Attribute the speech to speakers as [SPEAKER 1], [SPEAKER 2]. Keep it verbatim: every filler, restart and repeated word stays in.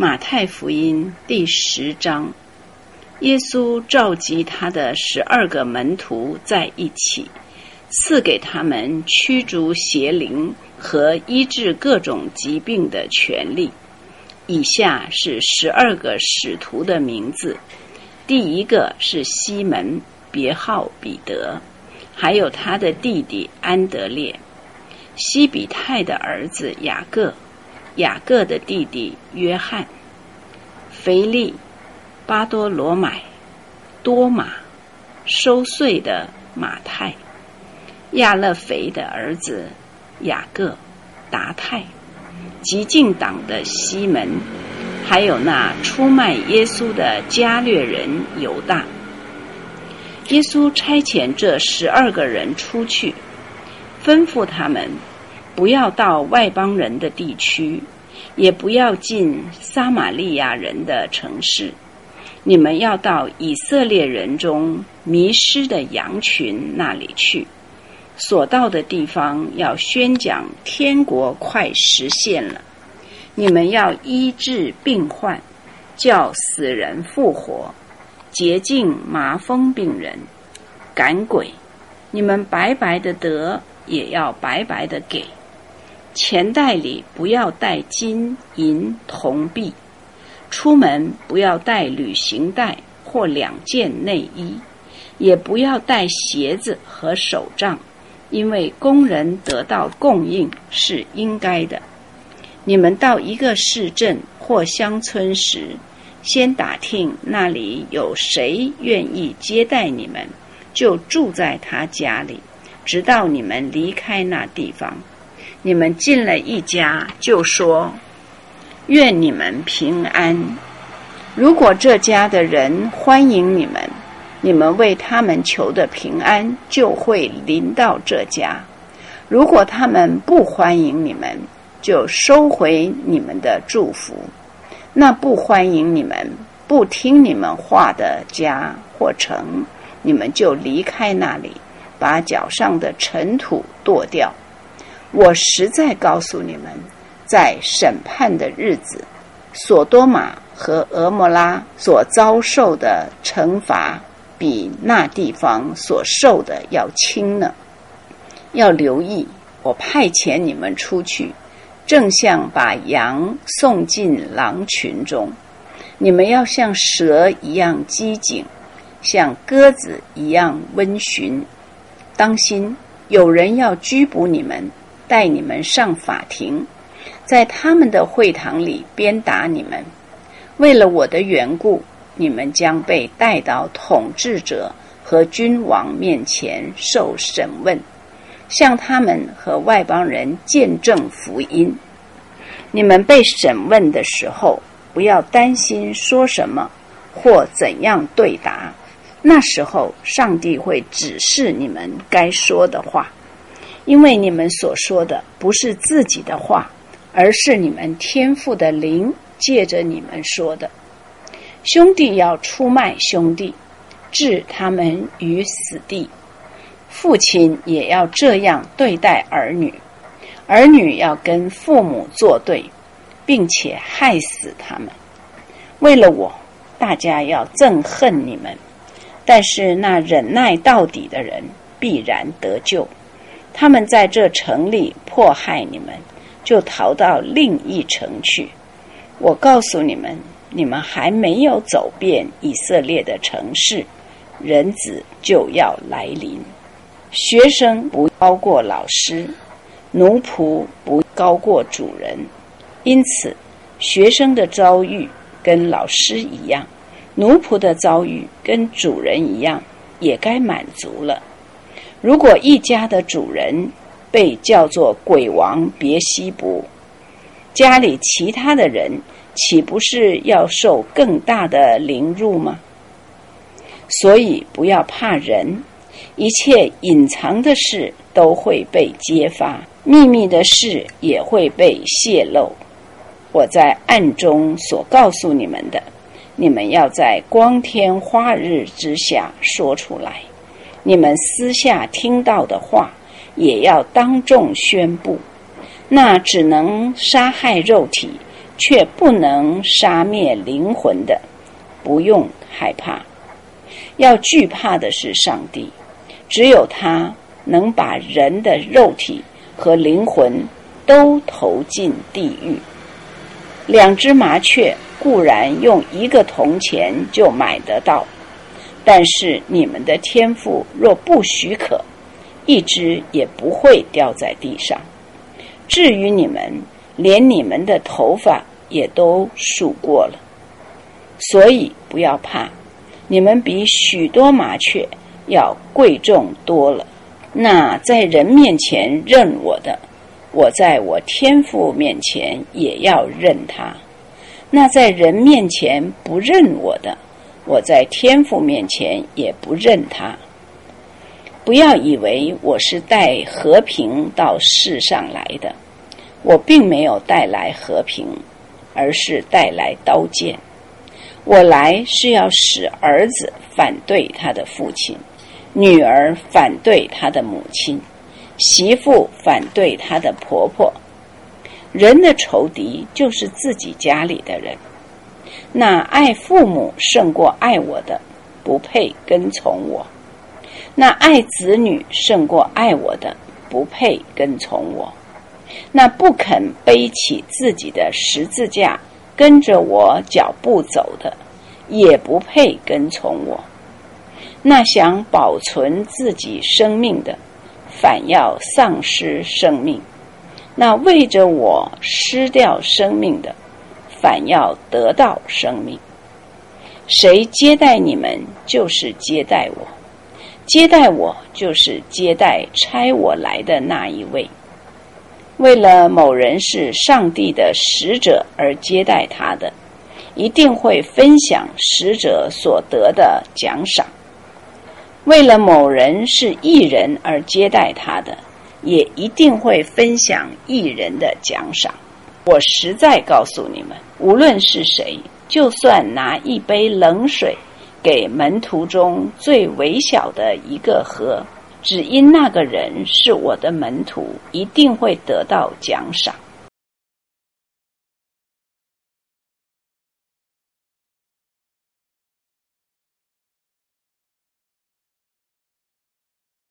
[SPEAKER 1] 马太福音第十章，耶稣召集他的十二个门徒在一起，赐给他们驱逐邪灵和医治各种疾病的权利。以下是十二个使徒的名字：第一个是西门，别号彼得，还有他的弟弟安德烈，西比泰的儿子雅各，雅各的弟弟约翰，腓利、巴多罗买、多马，收税的马太，亚勒腓的儿子雅各、达太，激进党的西门，还有那出卖耶稣的加略人犹大。耶稣差遣这十二个人出去，吩咐他们不要到外邦人的地区，也不要进撒玛利亚人的城市，你们要到以色列人中迷失的羊群那里去。所到的地方要宣讲天国快实现了，你们要医治病患，叫死人复活，洁净麻风病人，赶鬼。你们白白的得，也要白白的给。钱袋里不要带金银铜币，出门不要带旅行袋或两件内衣，也不要带鞋子和手杖，因为工人得到供应是应该的。你们到一个市镇或乡村时，先打听那里有谁愿意接待你们，就住在他家里，直到你们离开那地方。你们进了一家，就说愿你们平安。如果这家的人欢迎你们，你们为他们求的平安就会临到这家。如果他们不欢迎你们，就收回你们的祝福。那不欢迎你们、不听你们话的家或城，你们就离开那里，把脚上的尘土跺掉。我实在告诉你们，在审判的日子，索多玛和俄摩拉所遭受的惩罚，比那地方所受的要轻呢。要留意，我派遣你们出去，正像把羊送进狼群中。你们要像蛇一样机警，像鸽子一样温驯。当心，有人要拘捕你们，带你们上法庭，在他们的会堂里鞭打你们。为了我的缘故，你们将被带到统治者和君王面前受审问，向他们和外邦人见证福音。你们被审问的时候，不要担心说什么或怎样对答，那时候上帝会指示你们该说的话，因为你们所说的不是自己的话，而是你们天父的灵借着你们说的。兄弟要出卖兄弟，置他们于死地。父亲也要这样对待儿女，儿女要跟父母作对，并且害死他们。为了我，大家要憎恨你们，但是那忍耐到底的人必然得救。他们在这城里迫害你们，就逃到另一城去。我告诉你们，你们还没有走遍以色列的城市，人子就要来临。学生不高过老师，奴仆不高过主人。因此，学生的遭遇跟老师一样，奴仆的遭遇跟主人一样，也该满足了。如果一家的主人被叫做鬼王别西卜，家里其他的人岂不是要受更大的凌辱吗？所以不要怕人，一切隐藏的事都会被揭发，秘密的事也会被泄露。我在暗中所告诉你们的，你们要在光天化日之下说出来。你们私下听到的话，也要当众宣布。那只能杀害肉体， 却不能杀灭灵魂的，不用害怕。要惧怕的是上帝，只有他能把人的肉体和灵魂都投进地狱。两只麻雀固然用一个铜钱就买得到，但是你们的天父若不许可，一只也不会掉在地上。至于你们，连你们的头发也都数过了。所以不要怕，你们比许多麻雀要贵重多了。那在人面前认我的，我在我天父面前也要认他；那在人面前不认我的，我在天父面前也不认他。不要以为我是带和平到世上来的，我并没有带来和平，而是带来刀剑。我来是要使儿子反对他的父亲，女儿反对他的母亲，媳妇反对他的婆婆。人的仇敌就是自己家里的人。那爱父母胜过爱我的，不配跟从我；那爱子女胜过爱我的，不配跟从我；那不肯背起自己的十字架跟着我脚步走的，也不配跟从我；那想保存自己生命的，反要丧失生命；那为着我失掉生命的，反要得到生命。谁接待你们，就是接待我；接待我，就是接待差我来的那一位。为了某人是上帝的使者而接待他的，一定会分享使者所得的奖赏；为了某人是义人而接待他的，也一定会分享义人的奖赏。我实在告诉你们，无论是谁，就算拿一杯冷水给门徒中最微小的一个喝，只因那个人是我的门徒，一定会得到奖赏。